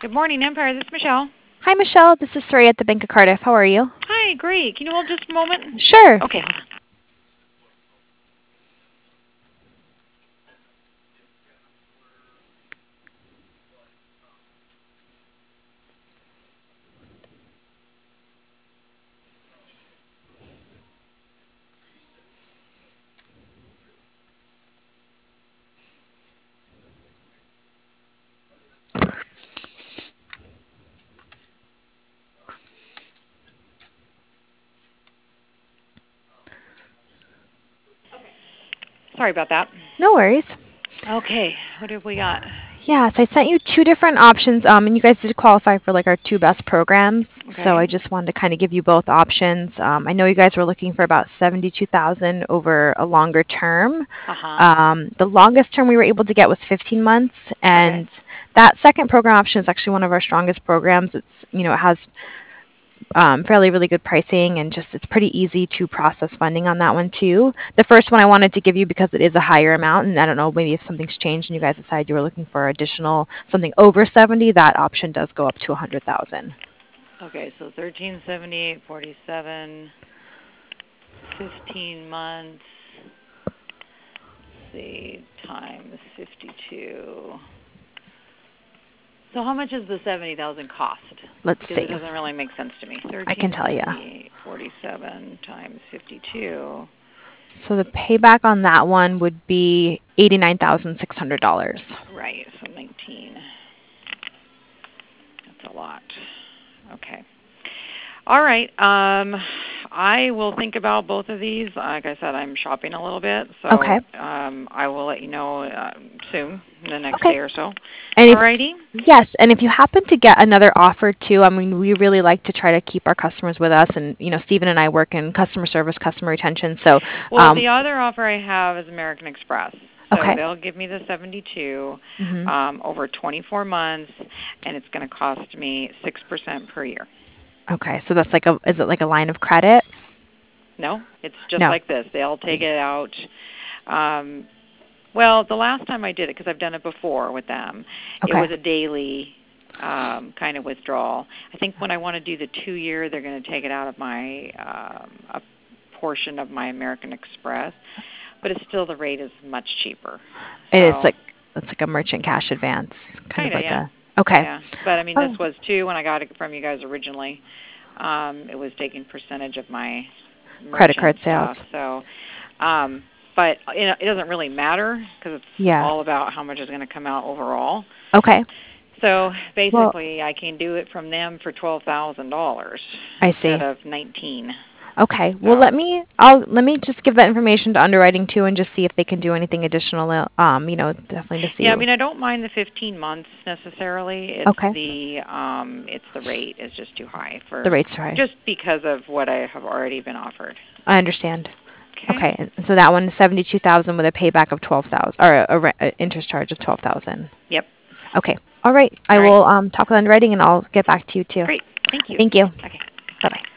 Good morning, Empire. This is Michelle. Hi, Michelle. This is Suri at the Bank of Cardiff. How are you? Hi, great. Can you hold just a moment? Sure. Okay, hold on. Sorry about that. No worries. Okay, what have we got? Yeah, so I sent you two different options, and you guys did qualify for like our two best programs. So Okay. I just wanted to kind of give you both options. I know you guys were looking for about 72,000 over a longer term. Uh-huh. The longest term we were able to get was 15 months, Okay. and that second program option is actually one of our strongest programs. It has fairly really good pricing and just it's pretty easy to process funding on that one too. The first one I wanted to give you because it is a higher amount, and I don't know, maybe if something's changed and you guys decide you were looking for additional something over 70, that option does go up to 100,000. Okay, so 1378.47, 15 months. Let's see, times 52. So how much does the 70,000 cost? Let's Because see. it doesn't really make sense to me. I can tell you. 1378.47 times 52. So the payback on that one would be $89,600. Right, so 19. That's a lot. Okay. All right. I will think about both of these. Like I said, I'm shopping a little bit, Okay. so I will let you know soon, the next Okay. day or so. And All if righty. yes, and if you happen to get another offer too, I mean, we really like to try to keep our customers with us, and Stephen and I work in customer service, customer retention. So, Well, the other offer I have is American Express. So okay. they'll give me the 72 Hmm. over 24 months, and it's going to cost me 6% per year. Okay, so that's like is it like a line of credit? No, it's just No. like this. They'll take it out. Um, well, the last time I did it, because I've done it before with them, it Okay. was a daily kind of withdrawal. I think when I want to do the 2-year, they're going to take it out of my a portion of my American Express, but it's still the rate is much cheper. It is So like it's like a merchant cash advance, kind of kind of, like yeah, a okay. yeah. But I mean, this Oh, was too when I got it from you guys originally. It was taking percentage of my credit merchant card stuff. sales. So, but it doesn't really matter because it's Yeah. all about how much is going to come out overall. Okay. So Well, basically, I can do it from them for $12,000 I instead see. of 19. Okay. Well, So let me just give that information to underwriting too and just see if they can do anything additional, definitely to see. yeah, I mean, I don't mind the 15 months necessarily. Okay. It's the rate is just too high The for rate's high. just because of what I have already been offered. I understand. Okay. Okay. And so that one is 72,000 with a payback of 12,000 or a interest charge of 12,000. Yep. Okay. All right. All I right. will talk with underwriting and I'll get back to you too. Great. Thank you. Thank you. Okay. Bye-bye.